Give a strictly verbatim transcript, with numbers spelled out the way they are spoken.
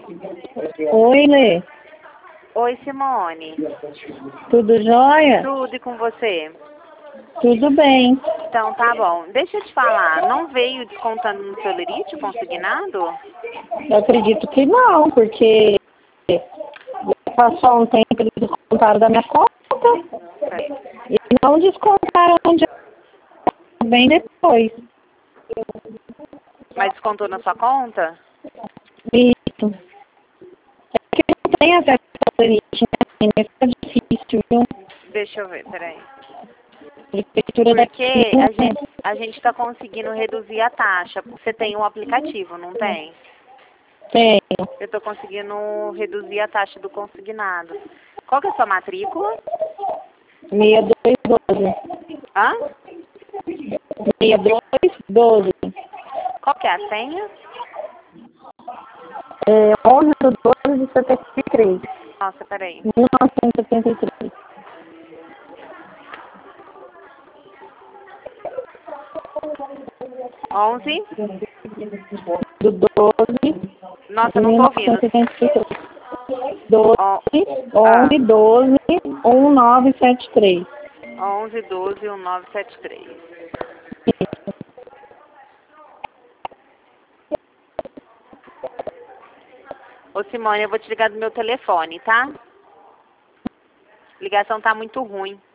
Oi, Lê. Oi, Simone. Tudo jóia? Tudo e com você? Tudo bem. Então, tá bom. Deixa eu te falar, não veio descontando no seu lerite consignado? Eu acredito que não, porque passou um tempo eles descontaram da minha conta e não descontaram onde bem depois. Mas descontou na sua conta? Isso. É que não tem acesso ao lerite, né? É difícil, viu? Deixa eu ver, peraí. Prefeitura Porque daqui não a gente a gente está conseguindo reduzir a taxa. Você tem um aplicativo, não tem? tem. Eu estou conseguindo reduzir a taxa do consignado. Qual que é a sua matrícula? seis dois doze. Hã? seis dois doze. Qual que é a senha? É onze de doze de setenta e três. Nossa, peraí. mil novecentos e setenta e três. onze? Do doze. Nossa, eu não tô ouvindo. doze, Ó, onze, doze, um nove sete três. onze, doze, um nove sete três. Ô, Simone, eu vou te ligar do meu telefone, tá? A ligação tá muito ruim.